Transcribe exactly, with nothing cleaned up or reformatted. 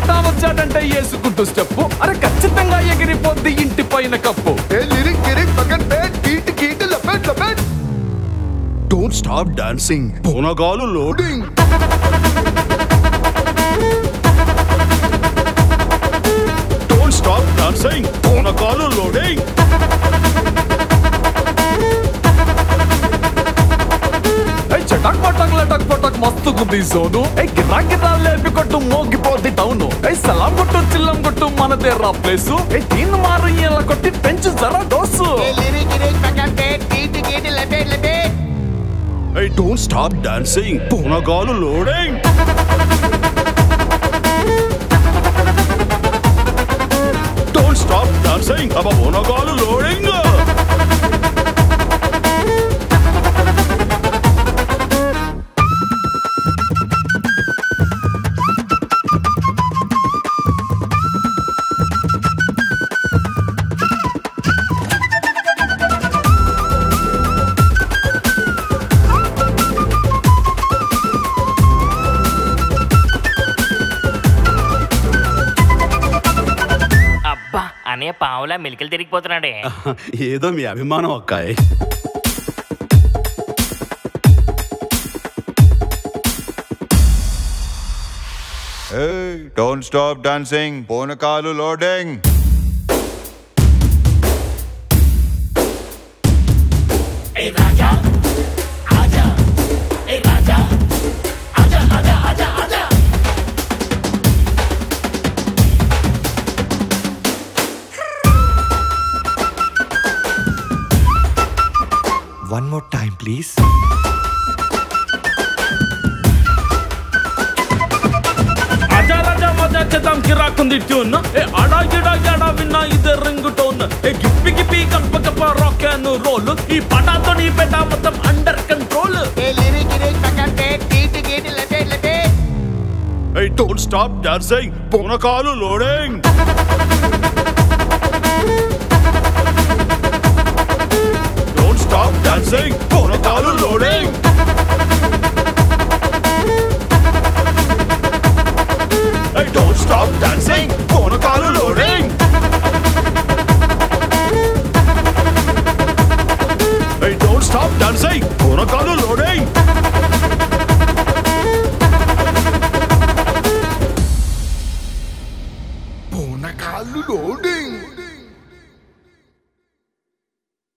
పిట్టా వచ్చాడంటే వేసుకుంటూ స్టెప్పు అరే ఖచ్చితంగా ఎగిరిపోద్ది ఇంటి పైన కప్పు. Don't stop dancing. పూనకాలు లోడింగ్. Don't stop dancing. పూనకాలు లోడింగ్. చటక్ పటక్ లటక్ పటక్ మస్తు గుద్ది సోను. గిరా గిరా లేపి కొట్టు మోగిపోద్ది టౌను. సలాం కొట్టు చిల్లం కొట్టు మనదే రా ప్లేసు. దీన్ని మారు ఇలా కొట్టి పెంచు జరా dose. Hey, don't stop dancing. పూనకాలు లోడింగ్. Don't stop dancing. అబ్బా పూనకాలు లోడింగ్. అనే పావులా మెలికలు తిరిగిపోతున్నాడే. ఏదో మీ అభిమానం అక్కాయ్. Hey, don't stop dancing. పూనకాలు లోడింగ్. ఏ రాజా ఆజా, ఏ రాజా ఆజా ఆజా ఆజా ఆజా. One more time, please. ఆజా రాజా మజా చేద్దాం కిరాకుంది ట్యూన్. ఏ అడా గిడా గడా విన్నా ఇదే రింగ్ టోన్. ఏ గిప్పి గిప్పి కప్ప కప్ప రాక్ అండ్ రోల్. ఈ పటాతో నీ పెట్ట మొత్తం under control. Hey, don't stop dancing. పూనకాలు లోడింగ్. Don't stop dancing. పూనకాలు loading. Hey, don't stop dancing. పూనకాలు loading. Hey, don't stop dancing. పూనకాలు లోడింగ్. పూనకాలు లోడింగ్.